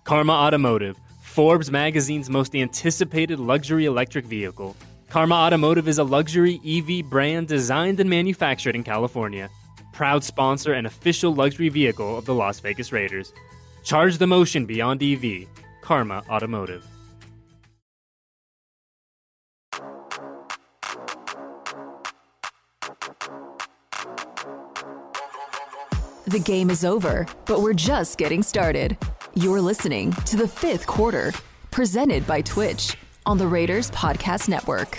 Karma Automotive, Forbes magazine's most anticipated luxury electric vehicle. Karma Automotive is a luxury EV brand designed and manufactured in California. Proud sponsor and official luxury vehicle of the Las Vegas Raiders. Charge the motion beyond EV. Karma Automotive. The game is over, but we're just getting started. You're listening to the fifth quarter, presented by Twitch on the Raiders Podcast Network.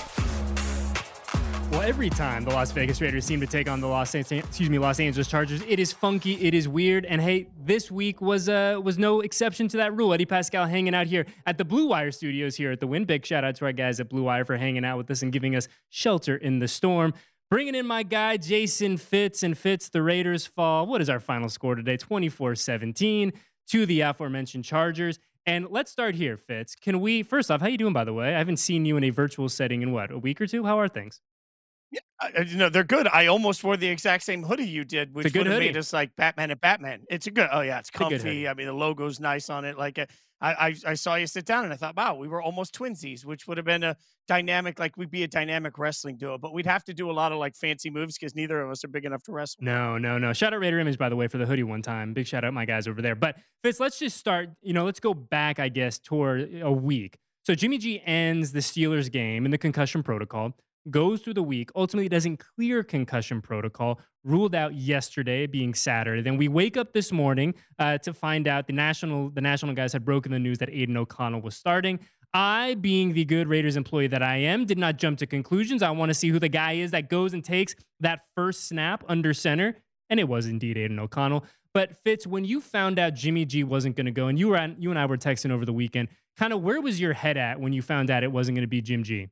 Well, every time the Las Vegas Raiders seem to take on the Los Angeles Chargers, it is funky, it is weird, and hey, this week was no exception to that rule. Eddie Pascal hanging out here at the Blue Wire studios here at the Wynn. Big shout out to our guys at Blue Wire for hanging out with us and giving us shelter in the storm. Bringing in my guy, Jason Fitz. And Fitz, the Raiders fall, what is our final score today? 24-17 to the aforementioned Chargers. And let's start here, Fitz. Can we, first off, how you doing, by the way? I haven't seen you in a virtual setting in, a week or two? How are things? Yeah, they're good. I almost wore the exact same hoodie you did, which would have made us like Batman and Batman. It's a good, it's comfy. I mean, the logo's nice on it. Like I saw you sit down and I thought, wow, we were almost twinsies, which would have been a dynamic, like we'd be a dynamic wrestling duo, but we'd have to do a lot of like fancy moves because neither of us are big enough to wrestle. No. Shout out Raider Image, by the way, for the hoodie one time. Big shout out my guys over there. But Fitz, let's just start, let's go back, I guess, toward a week. So Jimmy G ends the Steelers game in the concussion protocol, goes through the week, ultimately doesn't clear concussion protocol, ruled out yesterday being Saturday. Then we wake up this morning to find out the national guys had broken the news that Aiden O'Connell was starting. I, being the good Raiders employee that I am, did not jump to conclusions. I want to see who the guy is that goes and takes that first snap under center. And it was indeed Aiden O'Connell. But Fitz, when you found out Jimmy G wasn't going to go, and you and I were texting over the weekend, kind of where was your head at when you found out it wasn't going to be Jim G?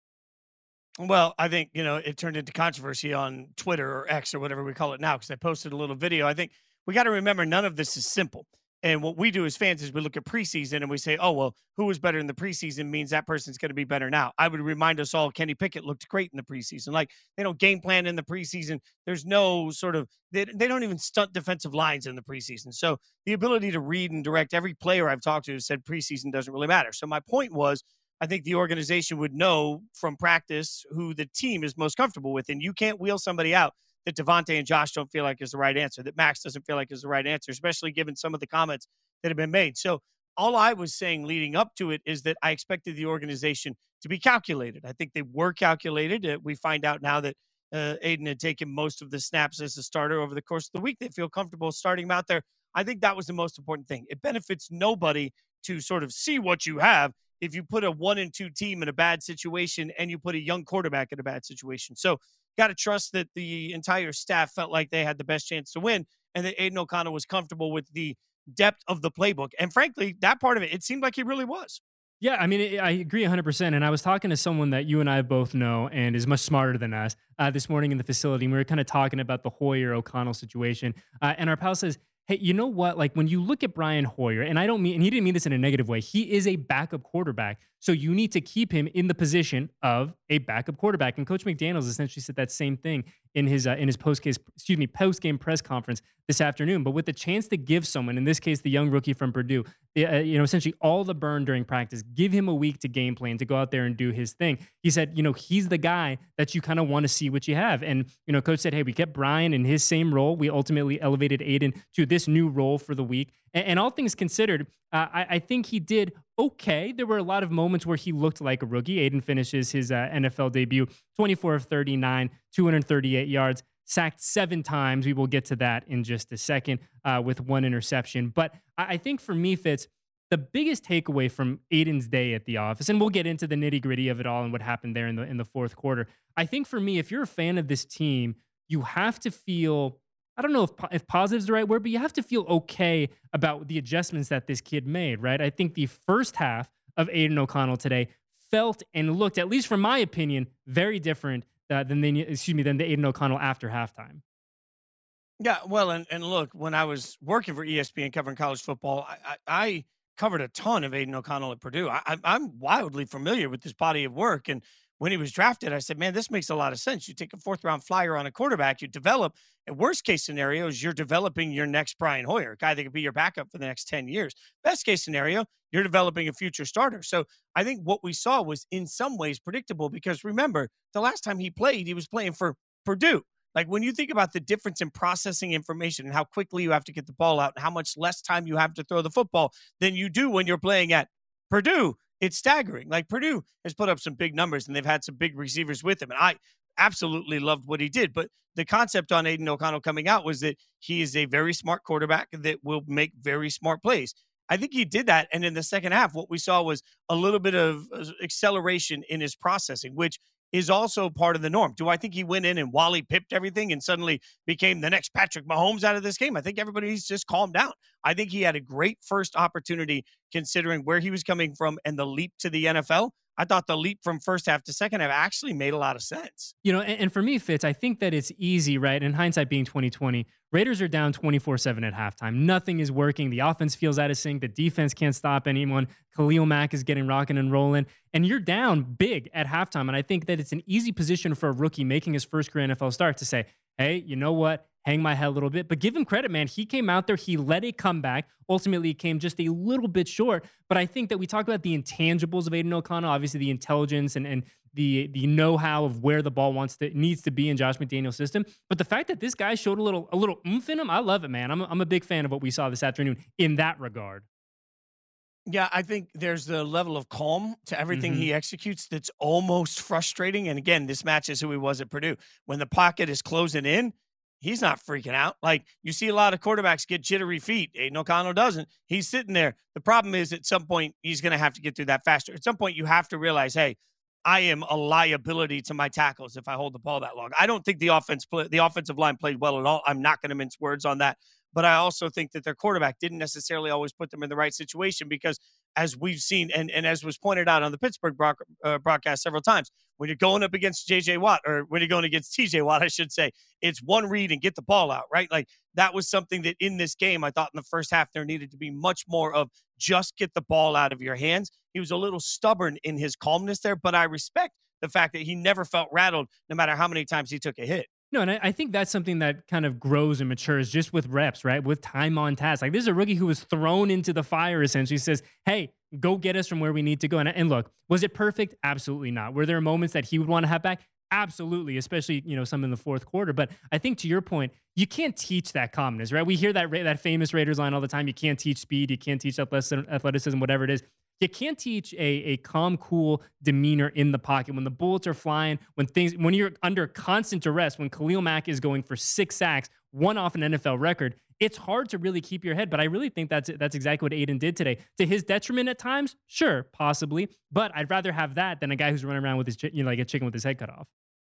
Well, I think, it turned into controversy on Twitter or X or whatever we call it now because I posted a little video. I think we got to remember none of this is simple. And what we do as fans is we look at preseason and we say, oh, well, who was better in the preseason means that person's going to be better now. I would remind us all Kenny Pickett looked great in the preseason. Like, they don't game plan in the preseason. There's no sort of – they don't even stunt defensive lines in the preseason. So the ability to read and direct, every player I've talked to has said preseason doesn't really matter. So my point was, I think the organization would know from practice who the team is most comfortable with. And you can't wheel somebody out that Devontae and Josh don't feel like is the right answer, that Max doesn't feel like is the right answer, especially given some of the comments that have been made. So all I was saying leading up to it is that I expected the organization to be calculated. I think they were calculated. We find out now that Aiden had taken most of the snaps as a starter over the course of the week. They feel comfortable starting him out there. I think that was the most important thing. It benefits nobody to sort of see what you have if you put a 1-2 team in a bad situation and you put a young quarterback in a bad situation. So got to trust that the entire staff felt like they had the best chance to win and that Aiden O'Connell was comfortable with the depth of the playbook. And frankly, that part of it seemed like he really was. Yeah, I mean, I agree 100%. And I was talking to someone that you and I both know and is much smarter than us this morning in the facility. And we were kind of talking about the Hoyer O'Connell situation. And our pal says, hey, you know what? Like, when you look at Brian Hoyer, and he didn't mean this in a negative way, he is a backup quarterback. So you need to keep him in the position of a backup quarterback. And Coach McDaniels essentially said that same thing in his post-game press conference this afternoon. But with the chance to give someone, in this case, the young rookie from Purdue, essentially all the burn during practice, give him a week to game plan, to go out there and do his thing. He said, he's the guy that you kind of want to see what you have. And, Coach said, hey, we kept Brian in his same role. We ultimately elevated Aiden to this new role for the week. And all things considered, I think he did okay. There were a lot of moments where he looked like a rookie. Aiden finishes his NFL debut 24 of 39, 238 yards, sacked 7 times. We will get to that in just a second with 1 interception. But I think for me, Fitz, the biggest takeaway from Aiden's day at the office, and we'll get into the nitty gritty of it all and what happened there in the fourth quarter. I think for me, if you're a fan of this team, you have to feel, I don't know if positive is the right word, but you have to feel okay about the adjustments that this kid made, right? I think the first half of Aiden O'Connell today felt and looked, at least from my opinion, very different than the Aiden O'Connell after halftime. Yeah, well, and look, when I was working for ESPN covering college football, I covered a ton of Aiden O'Connell at Purdue. I'm wildly familiar with this body of work. And when he was drafted, I said, man, this makes a lot of sense. You take a fourth round flyer on a quarterback, you develop. And worst case scenario is you're developing your next Brian Hoyer, a guy that could be your backup for the next 10 years. Best case scenario, you're developing a future starter. So I think what we saw was in some ways predictable because remember, the last time he played, he was playing for Purdue. Like when you think about the difference in processing information and how quickly you have to get the ball out and how much less time you have to throw the football than you do when you're playing at Purdue, it's staggering. Like Purdue has put up some big numbers and they've had some big receivers with him. And I absolutely loved what he did. But the concept on Aiden O'Connell coming out was that he is a very smart quarterback that will make very smart plays. I think he did that. And in the second half, what we saw was a little bit of acceleration in his processing, which is also part of the norm. Do I think he went in and Wally pipped everything and suddenly became the next Patrick Mahomes out of this game? I think everybody's just calmed down. I think he had a great first opportunity considering where he was coming from and the leap to the NFL. I thought the leap from first half to second half actually made a lot of sense. And for me, Fitz, I think that it's easy, right? In hindsight being 2020, Raiders are down 24-7 at halftime. Nothing is working. The offense feels out of sync. The defense can't stop anyone. Khalil Mack is getting rocking and rolling. And you're down big at halftime. And I think that it's an easy position for a rookie making his first career NFL start to say, hey, you know what? Hang my head a little bit. But give him credit, man. He came out there. He let it come back. Ultimately, it came just a little bit short. But I think that we talk about the intangibles of Aiden O'Connell, obviously the intelligence and the know-how of where the ball needs to be in Josh McDaniel's system. But the fact that this guy showed a little oomph in him, I love it, man. I'm a big fan of what we saw this afternoon in that regard. Yeah, I think there's the level of calm to everything he executes that's almost frustrating. And again, this matches who he was at Purdue. When the pocket is closing in, he's not freaking out. Like you see a lot of quarterbacks get jittery feet. Aiden O'Connell doesn't. He's sitting there. The problem is at some point he's going to have to get through that faster. At some point you have to realize, hey, I am a liability to my tackles if I hold the ball that long. I don't think the offensive line played well at all. I'm not going to mince words on that. But I also think that their quarterback didn't necessarily always put them in the right situation because as we've seen, and as was pointed out on the Pittsburgh broadcast several times, when you're going up against J.J. Watt, or when you're going against T.J. Watt, I should say, it's one read and get the ball out, right? Like that was something that in this game, I thought in the first half there needed to be much more of just get the ball out of your hands. He was a little stubborn in his calmness there, but I respect the fact that he never felt rattled no matter how many times he took a hit. No, and I think that's something that kind of grows and matures just with reps, right? With time on task. Like this is a rookie who was thrown into the fire, essentially says, hey, go get us from where we need to go. And look, was it perfect? Absolutely not. Were there moments that he would want to have back? Absolutely, especially, some in the fourth quarter. But I think to your point, you can't teach that calmness, right? We hear that famous Raiders line all the time. You can't teach speed. You can't teach athleticism, whatever it is. You can't teach a calm, cool demeanor in the pocket when the bullets are flying, when you're under constant duress, when Khalil Mack is going for 6 sacks, one off an NFL record. It's hard to really keep your head, but I really think that's exactly what Aiden did today. To his detriment at times, sure, possibly, but I'd rather have that than a guy who's running around with his like a chicken with his head cut off.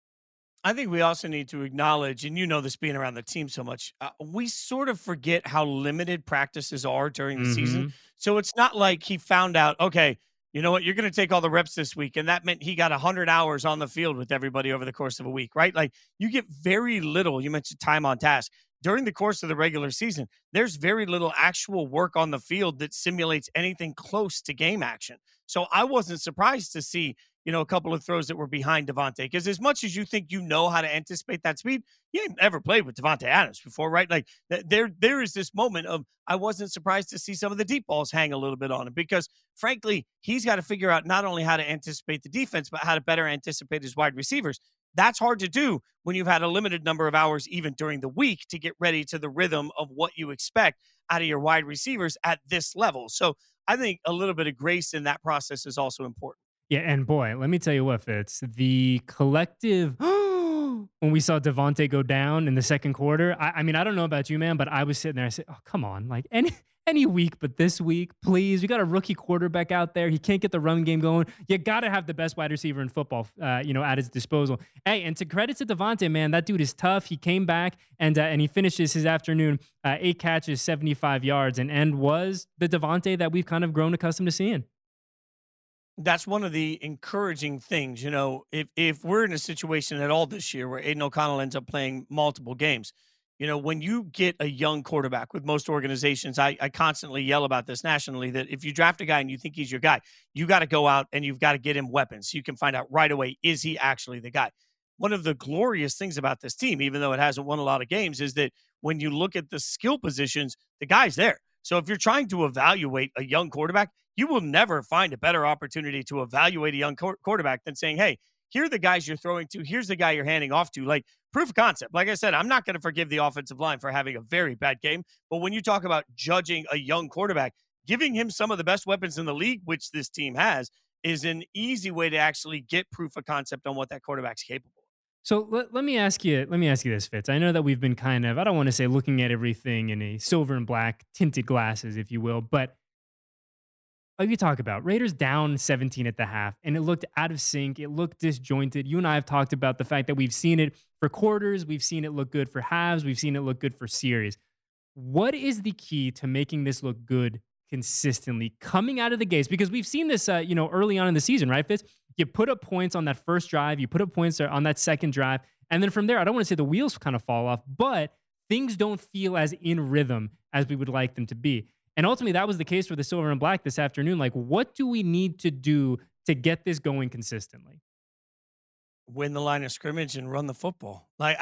I think we also need to acknowledge, and this being around the team so much, we sort of forget how limited practices are during the season. So it's not like he found out, okay, you know what, you're going to take all the reps this week. And that meant he got 100 hours on the field with everybody over the course of a week, right? Like you get very little, you mentioned time on task. During the course of the regular season, there's very little actual work on the field that simulates anything close to game action. So I wasn't surprised to see a couple of throws that were behind Davante. Because as much as you think you know how to anticipate that speed, you ain't ever played with Davante Adams before, right? Like there is this moment of I wasn't surprised to see some of the deep balls hang a little bit on him because, frankly, he's got to figure out not only how to anticipate the defense, but how to better anticipate his wide receivers. That's hard to do when you've had a limited number of hours, even during the week, to get ready to the rhythm of what you expect out of your wide receivers at this level. So I think a little bit of grace in that process is also important. Yeah, and boy, let me tell you what, Fitz, the collective, when we saw Davante go down in the second quarter, I mean, I don't know about you, man, but I was sitting there, I said, oh, come on, like any week, but this week, please, we got a rookie quarterback out there. He can't get the run game going. You got to have the best wide receiver in football, at his disposal. Hey, and to credit to Davante, man, that dude is tough. He came back and he finishes his afternoon, 8 catches, 75 yards, and was the Davante that we've kind of grown accustomed to seeing. That's one of the encouraging things, if we're in a situation at all this year where Aiden O'Connell ends up playing multiple games, when you get a young quarterback with most organizations, I constantly yell about this nationally, that if you draft a guy and you think he's your guy, you got to go out and you've got to get him weapons. So you can find out right away, is he actually the guy? One of the glorious things about this team, even though it hasn't won a lot of games, is that when you look at the skill positions, the guy's there. So if you're trying to evaluate a young quarterback, you will never find a better opportunity to evaluate a young quarterback than saying, hey, here are the guys you're throwing to. Here's the guy you're handing off to. Like, proof of concept. Like I said, I'm not going to forgive the offensive line for having a very bad game. But when you talk about judging a young quarterback, giving him some of the best weapons in the league, which this team has, is an easy way to actually get proof of concept on what that quarterback's capable of. So let me ask you this, Fitz. I know that we've been kind of, I don't want to say looking at everything in a silver and black tinted glasses, if you will, but like you talk about, Raiders down 17 at the half, and it looked out of sync. It looked disjointed. You and I have talked about the fact that we've seen it for quarters. We've seen it look good for halves. We've seen it look good for series. What is the key to making this look good consistently coming out of the gates? Because we've seen this, early on in the season, right, Fitz? You put up points on that first drive. You put up points on that second drive. And then from there, I don't want to say the wheels kind of fall off, but things don't feel as in rhythm as we would like them to be. And ultimately, that was the case for the silver and black this afternoon. Like, what do we need to do to get this going consistently? Win the line of scrimmage and run the football. Like,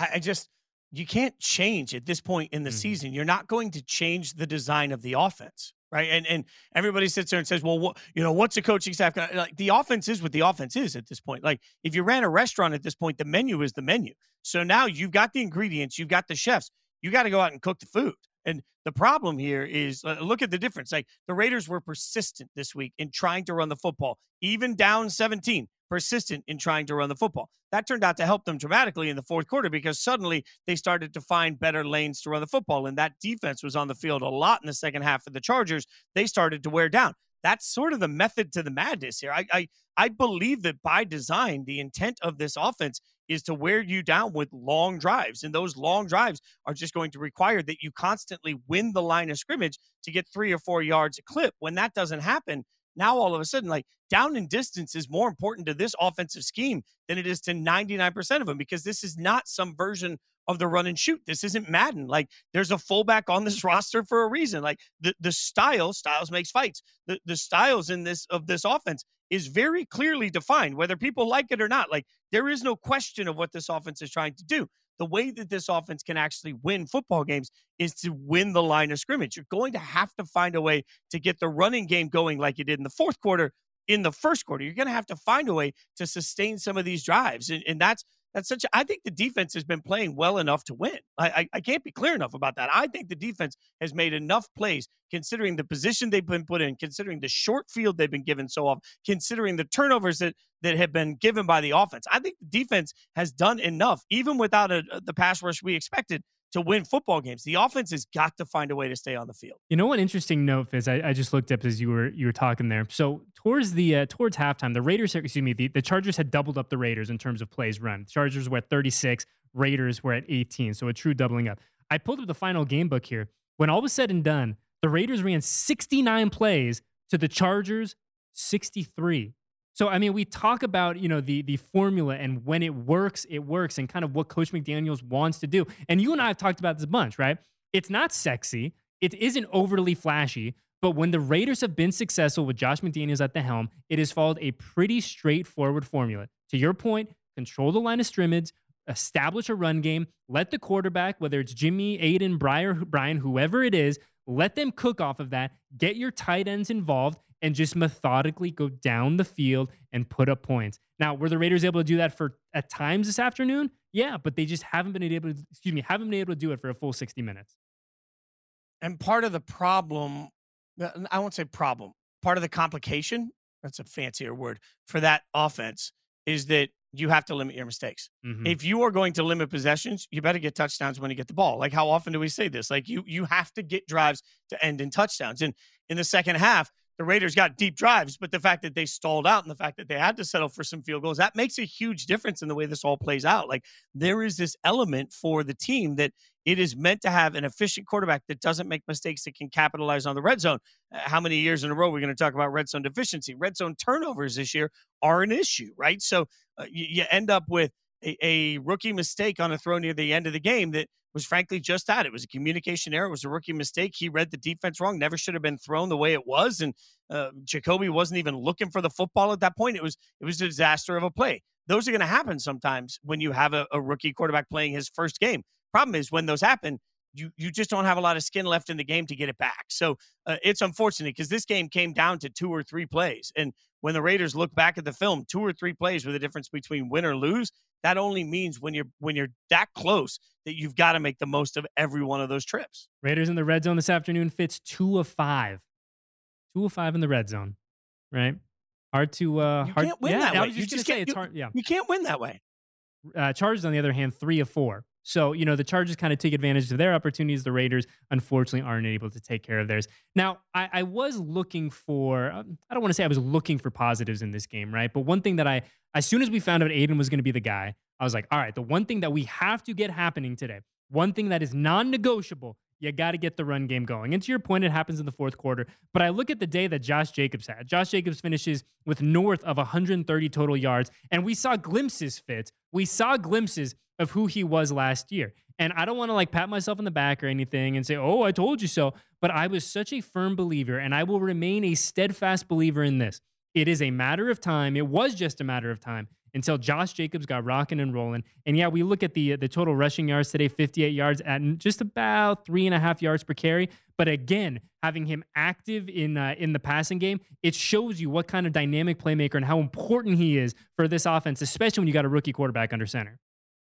you can't change at this point in the season. You're not going to change the design of the offense, right? And everybody sits there and says, well, what's the coaching staff gonna, like? The offense is what the offense is at this point. Like, if you ran a restaurant at this point, the menu is the menu. So now you've got the ingredients, you've got the chefs. You got to go out and cook the food. And the problem here is, look at the difference. Like, the Raiders were persistent this week in trying to run the football, even down 17, persistent in trying to run the football. That turned out to help them dramatically in the fourth quarter, because suddenly they started to find better lanes to run the football. And that defense was on the field a lot in the second half of the Chargers. They started to wear down. That's sort of the method to the madness here. I believe that by design, the intent of this offense is to wear you down with long drives. And those long drives are just going to require that you constantly win the line of scrimmage to get 3 or 4 yards a clip. When that doesn't happen, now all of a sudden, like, down in distance is more important to this offensive scheme than it is to 99% of them, because this is not some version of the run and shoot. This isn't Madden. Like, there's a fullback on this roster for a reason. Like, the styles makes fights. The styles of this offense is very clearly defined, whether people like it or not. Like, there is no question of what this offense is trying to do. The way that this offense can actually win football games is to win the line of scrimmage. You're going to have to find a way to get the running game going like you did in the fourth quarter. In the first quarter, you're going to have to find a way to sustain some of these drives. And that's I think the defense has been playing well enough to win. I can't be clear enough about that. I think the defense has made enough plays, considering the position they've been put in, considering the short field they've been given so often, considering the turnovers that have been given by the offense. I think the defense has done enough, even without the pass rush we expected, to win football games. The offense has got to find a way to stay on the field. You know what? Interesting note, Fizz. I just looked up as you were talking there. So towards halftime, the Chargers had doubled up the Raiders in terms of plays run. The Chargers were at 36, Raiders were at 18. So a true doubling up. I pulled up the final game book here. When all was said and done, the Raiders ran 69 plays to the Chargers 63. So, I mean, we talk about, the formula, and when it works, and kind of what Coach McDaniels wants to do. And you and I have talked about this a bunch, right? It's not sexy. It isn't overly flashy. But when the Raiders have been successful with Josh McDaniels at the helm, it has followed a pretty straightforward formula. To your point, control the line of scrimmage, establish a run game, let the quarterback, whether it's Jimmy, Aiden, Brian, whoever it is, let them cook off of that, get your tight ends involved, and just methodically go down the field and put up points. Now, were the Raiders able to do that at times this afternoon? Yeah, but they just haven't been able to do it for a full 60 minutes. And part of the problem, I won't say problem, part of the complication, that's a fancier word, for that offense is that you have to limit your mistakes. Mm-hmm. If you are going to limit possessions, you better get touchdowns when you get the ball. Like, how often do we say this? Like, you have to get drives to end in touchdowns. And in the second half, the Raiders got deep drives, but the fact that they stalled out and the fact that they had to settle for some field goals, that makes a huge difference in the way this all plays out. Like, there is this element for the team that it is meant to have an efficient quarterback that doesn't make mistakes, that can capitalize on the red zone. How many years in a row are we going to talk about red zone deficiency? Red zone turnovers this year are an issue, right? So you end up with a rookie mistake on a throw near the end of the game that was frankly just that. It was a communication error. It was a rookie mistake. He read the defense wrong, never should have been thrown the way it was. And Jacoby wasn't even looking for the football at that point. It was a disaster of a play. Those are going to happen sometimes when you have a rookie quarterback playing his first game. Problem is, when those happen, you just don't have a lot of skin left in the game to get it back. So it's unfortunate because this game came down to 2 or 3 plays. And when the Raiders look back at the film, 2 or 3 plays were the difference between win or lose. That only means when you're that close that you've got to make the most of every one of those trips. Raiders in the red zone this afternoon. Fitz 2 of 5. 2 of 5 in the red zone, right? Hard to you can't win that way. I was just going to say it's hard. Yeah, you can't win that way. Chargers, on the other hand, 3 of 4. So, the Chargers kind of take advantage of their opportunities. The Raiders, unfortunately, aren't able to take care of theirs. Now, I was looking for, I don't want to say I was looking for positives in this game, right? But one thing that as soon as we found out Aiden was going to be the guy, I was like, all right, the one thing that we have to get happening today, one thing that is non-negotiable, you got to get the run game going. And to your point, it happens in the fourth quarter. But I look at the day that Josh Jacobs had. Josh Jacobs finishes with north of 130 total yards. And we saw glimpses, Fitz. We saw glimpses of who he was last year. And I don't want to pat myself on the back or anything and say, oh, I told you so. But I was such a firm believer, and I will remain a steadfast believer in this. It is a matter of time. It was just a matter of time until Josh Jacobs got rocking and rolling. And yeah, we look at the total rushing yards today, 58 yards at just about 3.5 yards per carry. But again, having him active in the passing game, it shows you what kind of dynamic playmaker and how important he is for this offense, especially when you got a rookie quarterback under center.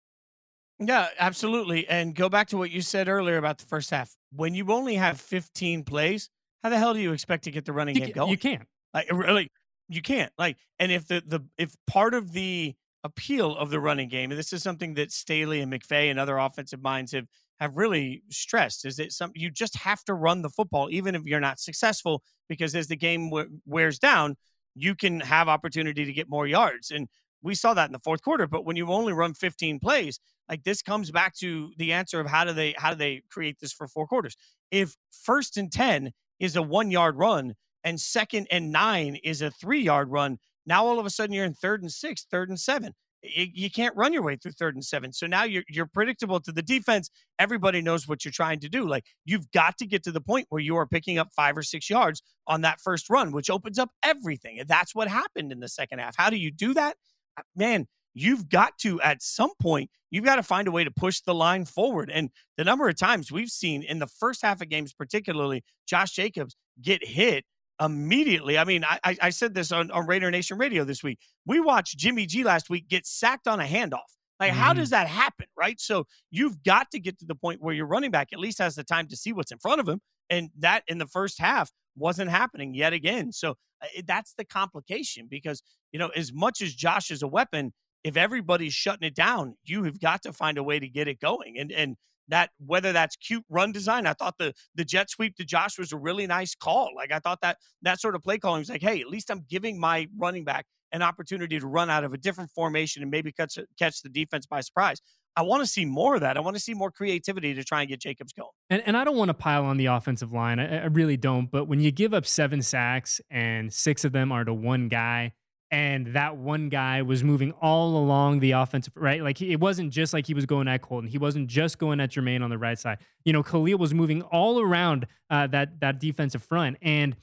Yeah, absolutely. And go back to what you said earlier about the first half. When you only have 15 plays, how the hell do you expect to get the running game going? You can't. Really, you can't. And if part of the appeal of the running game, and this is something that Staley and McVay and other offensive minds have really stressed, is that you just have to run the football, even if you're not successful, because as the game wears down, you can have opportunity to get more yards. And we saw that in the fourth quarter. But when you only run 15 plays, this comes back to the answer of how do they create this for 4 quarters? If 1st and 10 is a 1-yard run and 2nd and 9 is a 3-yard run, now all of a sudden you're in 3rd and 6, 3rd and 7. You can't run your way through 3rd and 7. So now you're predictable to the defense. Everybody knows what you're trying to do. You've got to get to the point where you are picking up 5 or 6 yards on that first run, which opens up everything. And that's what happened in the second half. How do you do that? Man, you've got to, at some point, you've got to find a way to push the line forward. And the number of times we've seen in the first half of games, particularly, Josh Jacobs get hit immediately. I mean, I said this on Raider Nation Radio this week. We watched Jimmy G last week get sacked on a handoff. How does that happen, right? So you've got to get to the point where your running back at least has the time to see what's in front of him. And that in the first half wasn't happening yet again. So that's the complication because, as much as Josh is a weapon, if everybody's shutting it down, you have got to find a way to get it going. And that, whether that's cute run design, I thought the jet sweep to Josh was a really nice call. I thought that sort of play calling was hey, at least I'm giving my running back an opportunity to run out of a different formation and maybe catch the defense by surprise. I want to see more of that. I want to see more creativity to try and get Jacobs going. And I don't want to pile on the offensive line. I really don't. But when you give up 7 sacks and 6 of them are to one guy, and that one guy was moving all along the offensive, right? It wasn't just like he was going at Colton. He wasn't just going at Jermaine on the right side. Khalil was moving all around that defensive front. And,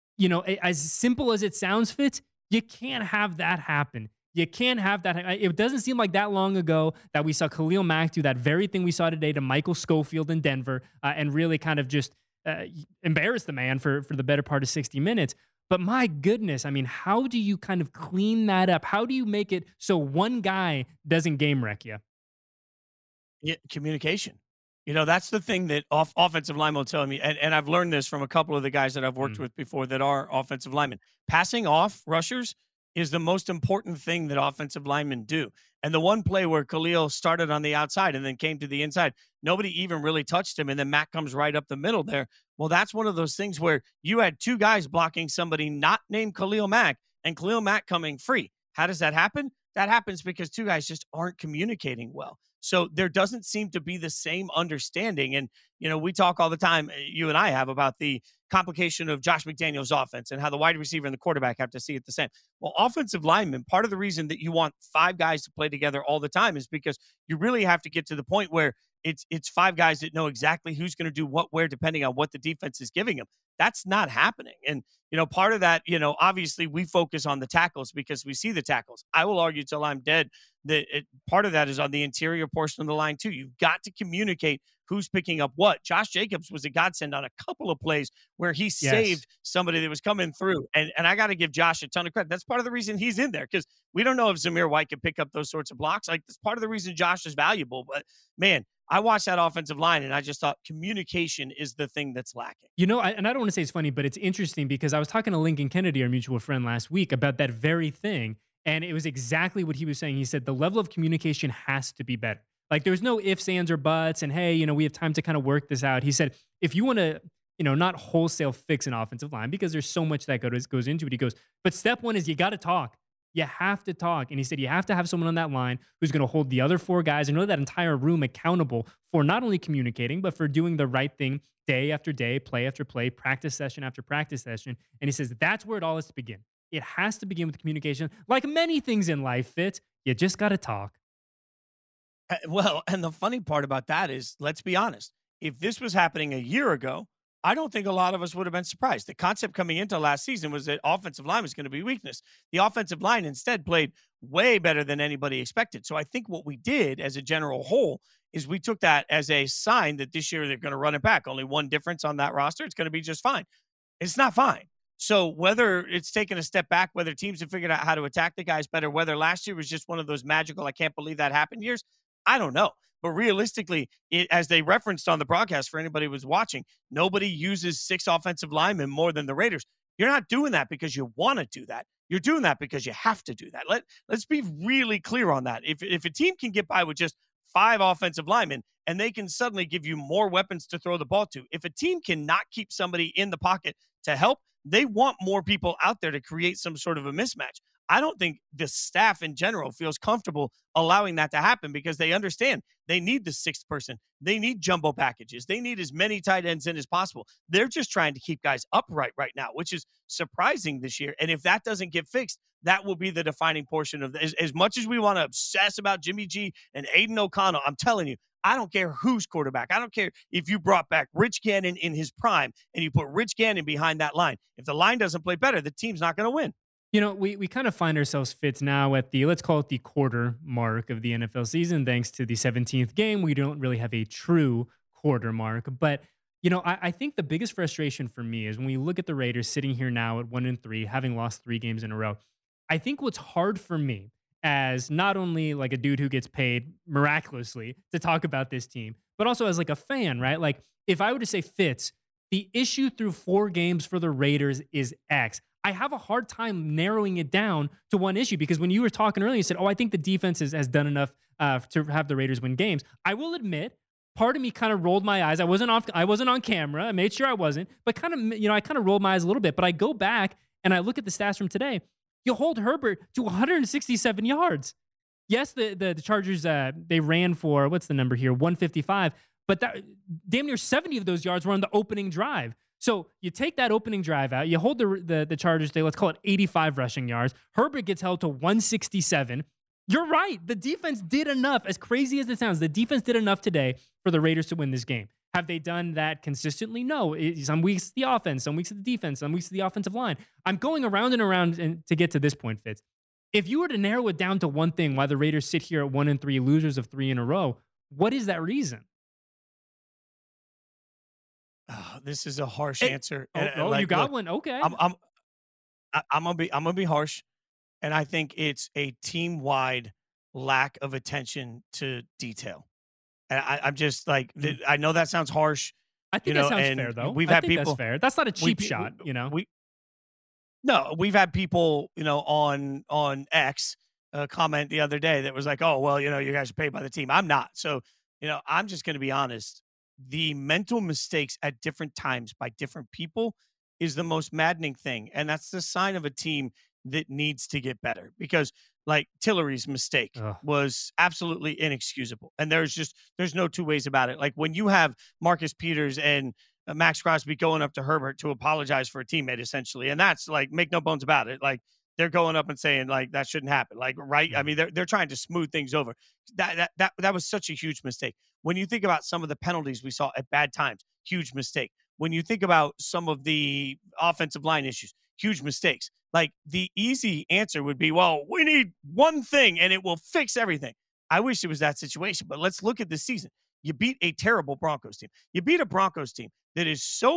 as simple as it sounds, Fitz, you can't have that happen. You can't have that. It doesn't seem like that long ago that we saw Khalil Mack do that very thing we saw today to Michael Schofield in Denver and really kind of just embarrass the man for the better part of 60 minutes. But my goodness, I mean, how do you kind of clean that up? How do you make it so one guy doesn't game wreck you? Yeah, communication. That's the thing that offensive linemen will tell me, and I've learned this from a couple of the guys that I've worked with before that are offensive linemen. Passing off rushers is the most important thing that offensive linemen do. And the one play where Khalil started on the outside and then came to the inside, nobody even really touched him, and then Matt comes right up the middle there. Well, that's one of those things where you had 2 guys blocking somebody not named Khalil Mack and Khalil Mack coming free. How does that happen? That happens because 2 guys just aren't communicating well. So there doesn't seem to be the same understanding. And, we talk all the time, you and I have, about the complication of Josh McDaniels' offense and how the wide receiver and the quarterback have to see it the same. Well, offensive linemen, part of the reason that you want 5 guys to play together all the time is because you really have to get to the point where it's 5 guys that know exactly who's going to do what where depending on what the defense is giving them. That's not happening. And part of that, obviously we focus on the tackles because we see the tackles. I will argue till I'm dead that part of that is on the interior portion of the line too. You've got to communicate who's picking up what. Josh Jacobs was a godsend on a couple of plays where he saved somebody that was coming through. And I got to give Josh a ton of credit. That's part of the reason he's in there, because we don't know if Zamir White can pick up those sorts of blocks. Like, that's part of the reason Josh is valuable. But man, I watched that offensive line and I just thought communication is the thing that's lacking. And I don't want to say it's funny, but it's interesting because I was talking to Lincoln Kennedy, our mutual friend, last week about that very thing. And it was exactly what he was saying. He said the level of communication has to be better. Like, there's no ifs, ands, or buts. And hey, we have time to kind of work this out. He said, if you want to, not wholesale fix an offensive line because there's so much that goes into it. He goes, but step one is you got to talk. You have to talk. And he said, you have to have someone on that line who's going to hold the other 4 guys and really that entire room accountable for not only communicating, but for doing the right thing day after day, play after play, practice session after practice session. And he says, that's where it all has to begin. It has to begin with communication. Like many things in life, Fitz, you just got to talk. Well, and the funny part about that is, let's be honest, if this was happening a year ago, I don't think a lot of us would have been surprised. The concept coming into last season was that offensive line was going to be weakness. The offensive line instead played way better than anybody expected. So I think what we did as a general whole is we took that as a sign that this year they're going to run it back. Only one difference on that roster. It's going to be just fine. It's not fine. So whether it's taken a step back, whether teams have figured out how to attack the guys better, whether last year was just one of those magical, I can't believe that happened years, I don't know. But realistically, as they referenced on the broadcast for anybody who was watching, nobody uses 6 offensive linemen more than the Raiders. You're not doing that because you want to do that. You're doing that because you have to do that. Let's be really clear on that. If a team can get by with just 5 offensive linemen and they can suddenly give you more weapons to throw the ball to, if a team cannot keep somebody in the pocket to help, they want more people out there to create some sort of a mismatch. I don't think the staff in general feels comfortable allowing that to happen because they understand they need the 6th person. They need jumbo packages. They need as many tight ends in as possible. They're just trying to keep guys upright right now, which is surprising this year. And if that doesn't get fixed, that will be the defining portion of this. As much as we want to obsess about Jimmy G and Aiden O'Connell, I'm telling you, I don't care who's quarterback. I don't care if you brought back Rich Gannon in his prime and you put Rich Gannon behind that line. If the line doesn't play better, the team's not going to win. We kind of find ourselves, Fitz, now at the, let's call it the quarter mark of the NFL season. Thanks to the 17th game, we don't really have a true quarter mark. But, I think the biggest frustration for me is when we look at the Raiders sitting here now at 1-3, having lost 3 games in a row. I think what's hard for me as not only like a dude who gets paid miraculously to talk about this team, but also as like a fan, right? Like, if I were to say, Fitz, the issue through 4 games for the Raiders is X, I have a hard time narrowing it down to one issue because when you were talking earlier, you said, I think the defense has done enough to have the Raiders win games. I will admit, part of me kind of rolled my eyes. I wasn't on camera. I made sure I wasn't, but kind of, I kind of rolled my eyes a little bit. But I go back and I look at the stats from today. You hold Herbert to 167 yards. Yes, the Chargers, they ran for, what's the number here, 155, but damn near 70 of those yards were on the opening drive. So you take that opening drive out, you hold the Chargers to, let's call it 85 rushing yards. Herbert gets held to 167. You're right. The defense did enough. As crazy as it sounds, the defense did enough today for the Raiders to win this game. Have they done that consistently? No. Some weeks the offense, some weeks the defense, some weeks the offensive line. I'm going around and around to get to this point, Fitz. If you were to narrow it down to one thing why the Raiders sit here at 1-3, losers of 3 in a row, what is that reason? Oh, this is a harsh answer. You got one. Okay. I'm gonna be harsh, and I think it's a team-wide lack of attention to detail. And I'm just like, I know that sounds harsh. I think that sounds fair, though. We've had people. That's fair. That's not a cheap shot, No, we've had people, on X comment the other day that was like, oh, well, you guys are paid by the team. I'm not. So, I'm just going to be honest. The mental mistakes at different times by different people is the most maddening thing. And that's the sign of a team that needs to get better because like Tillery's mistake was absolutely inexcusable. And there's no 2 ways about it. Like when you have Marcus Peters and Max Crosby going up to Herbert to apologize for a teammate, essentially. And that's like, make no bones about it. Like they're going up and saying like that shouldn't happen. Like, right? I mean, they're trying to smooth things over. That was such a huge mistake. When you think about some of the penalties we saw at bad times, huge mistake. When you think about some of the offensive line issues, huge mistakes. Like the easy answer would be, well, we need one thing and it will fix everything. I wish it was that situation, but let's look at this season. You beat a terrible Broncos team. You beat a Broncos team that is so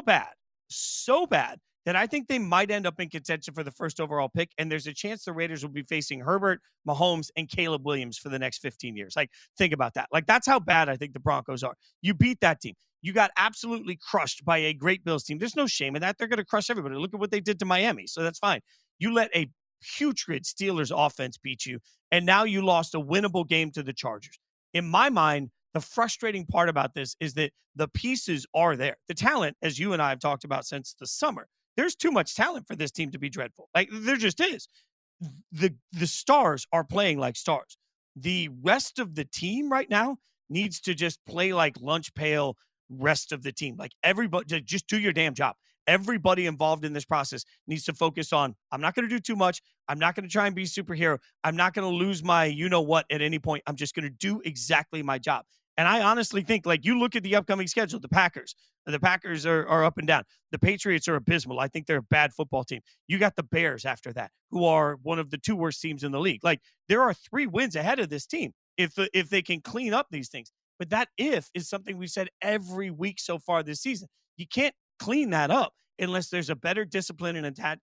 bad that I think they might end up in contention for the first overall pick. And there's a chance the Raiders will be facing Herbert, Mahomes, and Caleb Williams for the next 15 years. Like, think about that. Like, that's how bad I think the Broncos are. You beat that team. You got absolutely crushed by a great Bills team. There's no shame in that. They're going to crush everybody. Look at what they did to Miami. So that's fine. You let a putrid Steelers offense beat you, and now you lost a winnable game to the Chargers. In my mind, the frustrating part about this is that the pieces are there. The talent, as you and I have talked about since the summer, there's too much talent for this team to be dreadful. Like, there just is. The stars are playing like stars. The rest of the team right now needs to just play like lunch pail rest of the team. Like, everybody, just do your damn job. Everybody involved in this process needs to focus on, I'm not going to do too much. I'm not going to try and be a superhero. I'm not going to lose my you-know-what at any point. I'm just going to do exactly my job. And I honestly think, like, you look at the upcoming schedule, the Packers are up and down. The Patriots are abysmal. I think they're a bad football team. You got the Bears after that, who are one of the 2 worst teams in the league. Like, there are 3 wins ahead of this team if they can clean up these things. But that if is something we've said every week so far this season. You can't clean that up unless there's a better discipline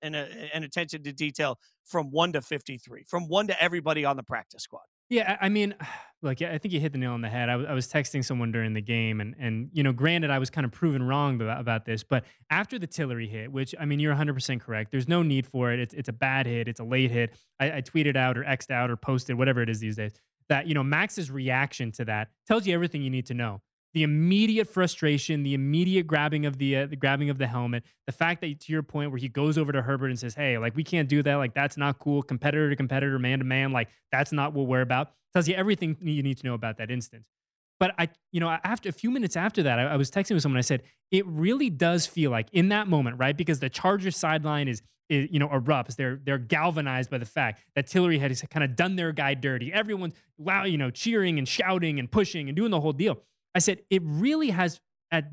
and attention to detail from 1 to 53, from 1 to everybody on the practice squad. Yeah, I mean, look, I think you hit the nail on the head. I was texting someone during the game, and granted, I was kind of proven wrong about this, but after the Tillery hit, which, I mean, you're 100% correct. There's no need for it. It's a bad hit. It's a late hit. I tweeted out or X'd out or posted, whatever it is these days, that, Max's reaction to that tells you everything you need to know. The immediate frustration, the immediate grabbing of the helmet, the fact that, to your point, where he goes over to Herbert and says, "Hey, like, we can't do that. Like, that's not cool. Competitor to competitor, man to man. Like, that's not what we're about." Tells you everything you need to know about that instance. But after a few minutes after that, I was texting with someone. I said, it really does feel like in that moment, right? Because the Chargers sideline is erupts. They're galvanized by the fact that Tillery had kind of done their guy dirty. Everyone's cheering and shouting and pushing and doing the whole deal. I said, it really has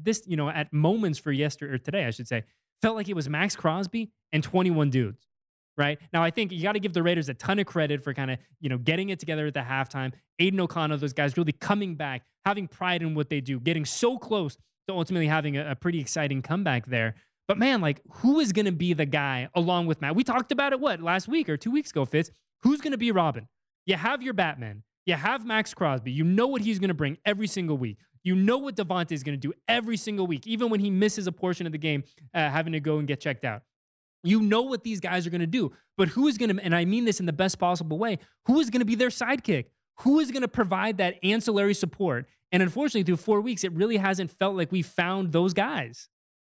at moments for yesterday or today, I should say, felt like it was Max Crosby and 21 dudes, right? Now, I think you got to give the Raiders a ton of credit for kind of, getting it together at the halftime. Aiden O'Connell, those guys really coming back, having pride in what they do, getting so close to ultimately having a pretty exciting comeback there. But man, like, who is going to be the guy along with Matt? We talked about it, last week or 2 weeks ago, Fitz? Who's going to be Robin? You have your Batman. You have Max Crosby. You know what he's going to bring every single week. You know what Devontae is going to do every single week, even when he misses a portion of the game, having to go and get checked out. You know what these guys are going to do. But who is going to, and I mean this in the best possible way, who is going to be their sidekick? Who is going to provide that ancillary support? And unfortunately, through 4 weeks, it really hasn't felt like we found those guys.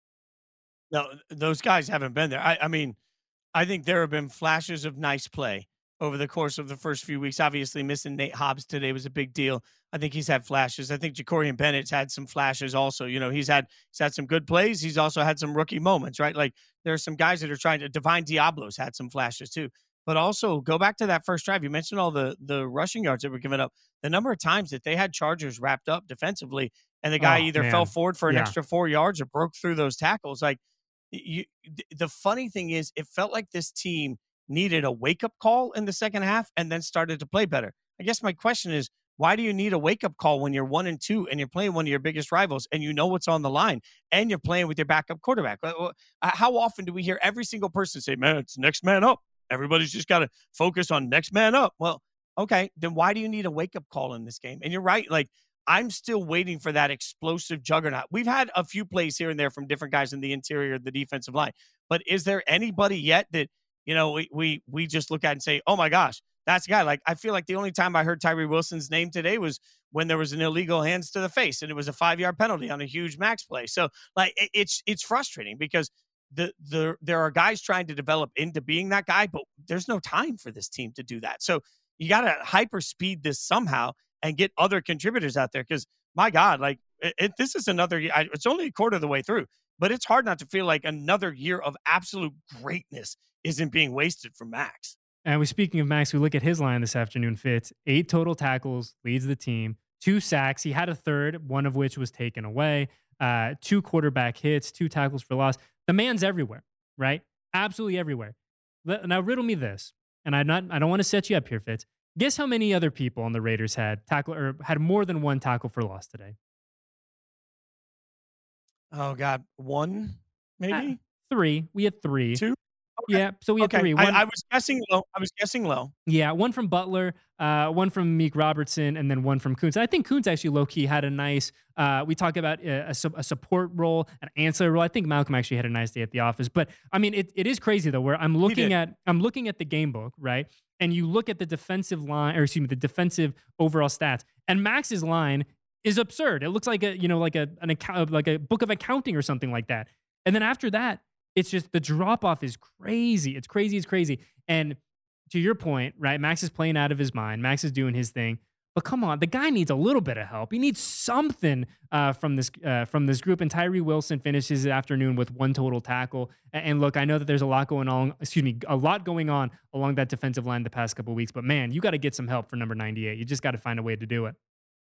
No, those guys haven't been there. I mean, I think there have been flashes of nice play over the course of the first few weeks. Obviously, missing Nate Hobbs today was a big deal. I think he's had flashes. I think Jacorian Bennett's had some flashes also. He's had some good plays. He's also had some rookie moments, right? Like, there are some guys that are trying to, Divine Diablo's had some flashes too. But also, go back to that first drive. You mentioned all the rushing yards that were given up. The number of times that they had Chargers wrapped up defensively, and the guy either fell forward for an extra 4 yards or broke through those tackles. Like, the funny thing is, it felt like this team needed a wake-up call in the second half and then started to play better. I guess my question is, why do you need a wake-up call when you're 1-2 and you're playing one of your biggest rivals and you know what's on the line and you're playing with your backup quarterback? How often do we hear every single person say, man, it's next man up? Everybody's just got to focus on next man up. Well, okay, then why do you need a wake-up call in this game? And you're right, like, I'm still waiting for that explosive juggernaut. We've had a few plays here and there from different guys in the interior of the defensive line, but is there anybody yet that, we just look at and say, oh my gosh, that's the guy? Like, I feel like the only time I heard Tyree Wilson's name today was when there was an illegal hands to the face and it was a 5-yard penalty on a huge Max play. So, like, it's frustrating because there are guys trying to develop into being that guy, but there's no time for this team to do that. So you got to hyper speed this somehow and get other contributors out there. Cause my God, like, this is another, it's only a quarter of the way through. but it's hard not to feel like another year of absolute greatness isn't being wasted from Max. And speaking of Max, we look at his line this afternoon, Fitz. 8 total tackles, leads the team. 2 sacks. He had a third, one of which was taken away. 2 quarterback hits, 2 tackles for loss. The man's everywhere, right? Absolutely everywhere. Now riddle me this, and I don't want to set you up here, Fitz. Guess how many other people on the Raiders had more than 1 tackle for loss today? Oh God, 1 maybe? 3. We had 3. 2? Okay. Yeah, so we had 3. I was guessing low. Yeah, 1 from Butler, 1 from Meek Robertson, and then 1 from Kuntz. I think Kuntz actually low-key had a nice, we talk about a support role, an ancillary role. I think Malcolm actually had a nice day at the office. But, I mean, it is crazy, though, where I'm looking at the game book, right? And you look at the defensive line, or excuse me, the defensive overall stats, and Max's line is absurd. It looks like a book of accounting or something like that. And then after that, it's just the drop off is crazy. It's crazy. And to your point, right? Max is playing out of his mind. Max is doing his thing. But come on, the guy needs a little bit of help. He needs something from this group. And Tyree Wilson finishes his afternoon with 1 total tackle. And look, I know that there's a lot going on along that defensive line the past couple of weeks. But man, you got to get some help for number 98. You just got to find a way to do it.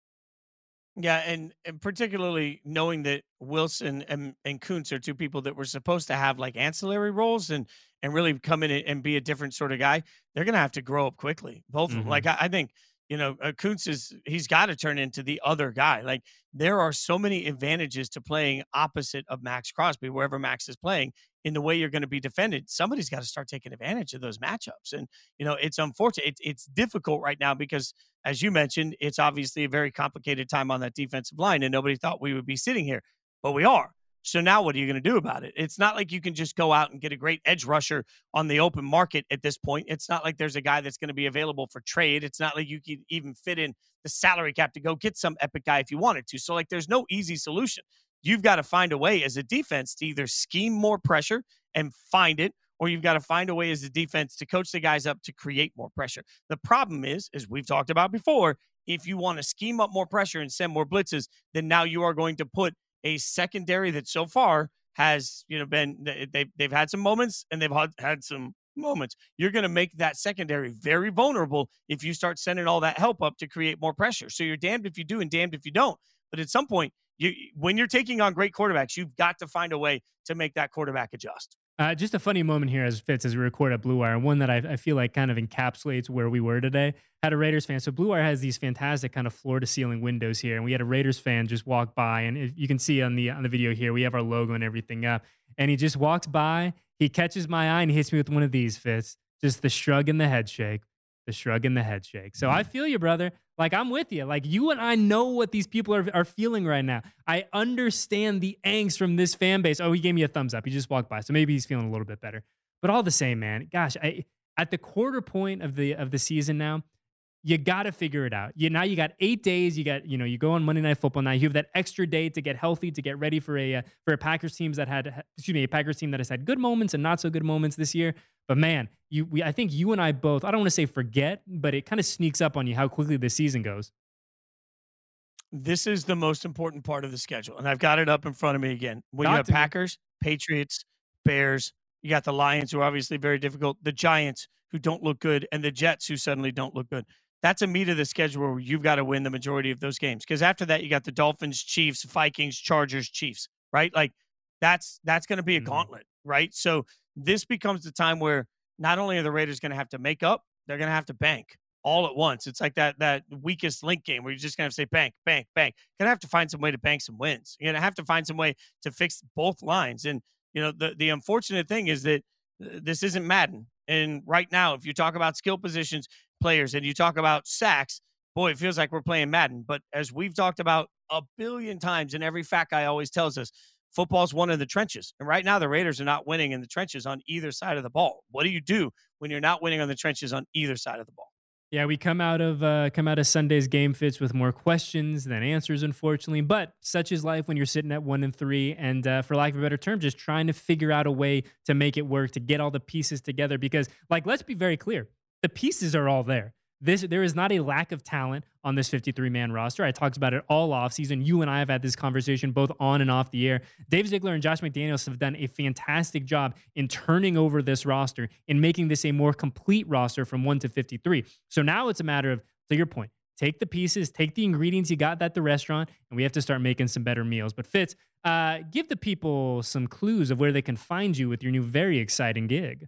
Yeah, and particularly knowing that Wilson and Kuntz are 2 people that were supposed to have like ancillary roles and really come in and be a different sort of guy, they're going to have to grow up quickly. Both of them. Like I think, Kuntz he's got to turn into the other guy. Like there are so many advantages to playing opposite of Max Crosby, wherever Max is playing, in the way you're going to be defended. Somebody's got to start taking advantage of those matchups. And, it's unfortunate. It's difficult right now because, as you mentioned, it's obviously a very complicated time on that defensive line, and nobody thought we would be sitting here, but we are. So now what are you going to do about it? It's not like you can just go out and get a great edge rusher on the open market at this point. It's not like there's a guy that's going to be available for trade. It's not like you can even fit in the salary cap to go get some epic guy if you wanted to. So, like, there's no easy solution. You've got to find a way as a defense to either scheme more pressure and find it, or you've got to find a way as a defense to coach the guys up to create more pressure. The problem is, as we've talked about before, if you want to scheme up more pressure and send more blitzes, then now you are going to put a secondary that so far has, been, they've had some moments and they've had some moments. You're going to make that secondary very vulnerable if you start sending all that help up to create more pressure. So you're damned if you do and damned if you don't. But at some point, when you're taking on great quarterbacks, you've got to find a way to make that quarterback adjust. Just a funny moment here as we record at Blue Wire, one that I feel like kind of encapsulates where we were today. Had a Raiders fan. So Blue Wire has these fantastic kind of floor-to-ceiling windows here, and we had a Raiders fan just walk by, and if you can see on the video here, we have our logo and everything up, and he just walks by, he catches my eye, and he hits me with one of these, Fitz. Just the shrug and the head shake. The shrug and the head shake. So I feel you, brother. Like, I'm with you. Like, you and I know what these people are feeling right now. I understand the angst from this fan base. Oh, he gave me a thumbs up. He just walked by. So maybe he's feeling a little bit better. But all the same, man, gosh, at the quarter point of the season now, you got to figure it out. Now you got 8 days. You got, you go on Monday Night Football now. You have that extra day to get healthy, to get ready for a Packers team that has had good moments and not so good moments this year. But man, I think you and I both, I don't want to say forget, but it kind of sneaks up on you how quickly this season goes. This is the most important part of the schedule, and I've got it up in front of me again. When you have Packers, Patriots, Bears, you got the Lions, who are obviously very difficult, the Giants, who don't look good, and the Jets, who suddenly don't look good. That's a meat of the schedule where you've got to win the majority of those games. Because after that, you got the Dolphins, Chiefs, Vikings, Chargers, Chiefs, right? Like, that's going to be a gauntlet, right? So this becomes the time where not only are the Raiders going to have to make up, they're going to have to bank all at once. It's like that weakest link game where you're just going to have to say bank, bank, bank. You're going to have to find some way to bank some wins. You're going to have to find some way to fix both lines. And, the unfortunate thing is that this isn't Madden. And right now, if you talk about skill positions players and you talk about sacks, boy, it feels like we're playing Madden. But as we've talked about a billion times, and every fat guy always tells us, football's won in the trenches. And right now, the Raiders are not winning in the trenches on either side of the ball. What do you do when you're not winning on the trenches on either side of the ball? Yeah, we come out of Sunday's game, Fitz, with more questions than answers, unfortunately. But such is life when you're sitting at 1-3, and for lack of a better term, just trying to figure out a way to make it work, to get all the pieces together. Because, let's be very clear, the pieces are all there. there is not a lack of talent on this 53-man roster. I talked about it all offseason. You and I have had this conversation both on and off the air. Dave Ziegler and Josh McDaniels have done a fantastic job in turning over this roster and making this a more complete roster from 1 to 53. So now it's a matter of, to your point, take the pieces, take the ingredients you got at the restaurant, and we have to start making some better meals. But Fitz, give the people some clues of where they can find you with your new very exciting gig.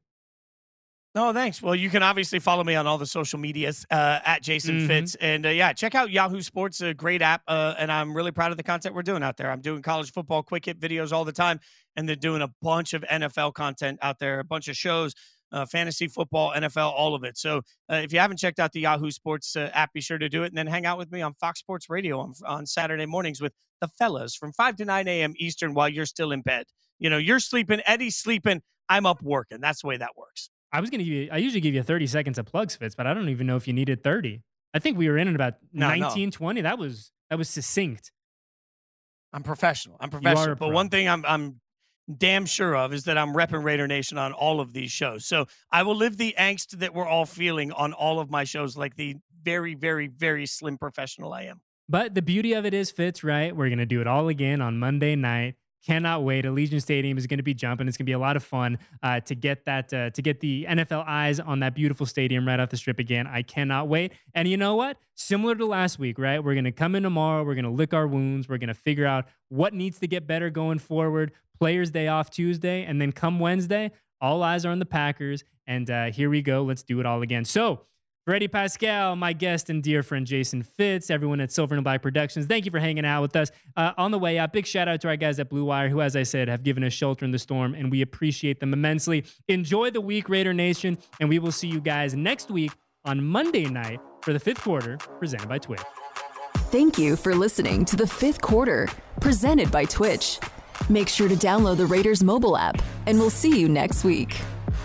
No, thanks. Well, you can obviously follow me on all the social medias at Jason Fitz. And check out Yahoo Sports, a great app. And I'm really proud of the content we're doing out there. I'm doing college football quick hit videos all the time. And they're doing a bunch of NFL content out there, a bunch of shows, fantasy football, NFL, all of it. So if you haven't checked out the Yahoo Sports app, be sure to do it. And then hang out with me on Fox Sports Radio on Saturday mornings with the fellas from 5 to 9 a.m. Eastern while you're still in bed. You know, you're sleeping, Eddie's sleeping, I'm up working. That's the way that works. I usually give you 30 seconds of plugs, Fitz, but I don't even know if you needed 30. I think we were in about 20. That was succinct. I'm professional. But one thing I'm damn sure of is that I'm repping Raider Nation on all of these shows. So I will live the angst that we're all feeling on all of my shows like the very, very, very slim professional I am. But the beauty of it is, Fitz, right? We're going to do it all again on Monday night. Cannot wait. Allegiant Stadium is going to be jumping. It's going to be a lot of fun to get the NFL eyes on that beautiful stadium right off the strip again. I cannot wait. And you know what? Similar to last week, right? We're going to come in tomorrow. We're going to lick our wounds. We're going to figure out what needs to get better going forward. Players Day off Tuesday. And then come Wednesday, all eyes are on the Packers. And here we go. Let's do it all again. So, for Eddie Pascal, my guest and dear friend Jason Fitz, everyone at Silver and Black Productions, thank you for hanging out with us. On the way out, big shout out to our guys at Blue Wire, who, as I said, have given us shelter in the storm, and we appreciate them immensely. Enjoy the week, Raider Nation, and we will see you guys next week on Monday night for the fifth quarter, presented by Twitch. Thank you for listening to the fifth quarter, presented by Twitch. Make sure to download the Raiders mobile app, and we'll see you next week.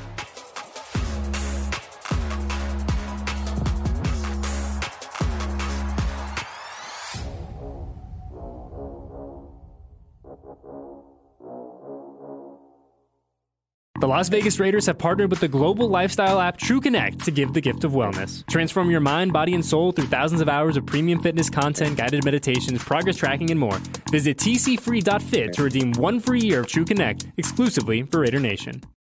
The Las Vegas Raiders have partnered with the global lifestyle app TrueConnect to give the gift of wellness. Transform your mind, body, and soul through thousands of hours of premium fitness content, guided meditations, progress tracking, and more. Visit tcfree.fit to redeem 1 free year of TrueConnect exclusively for Raider Nation.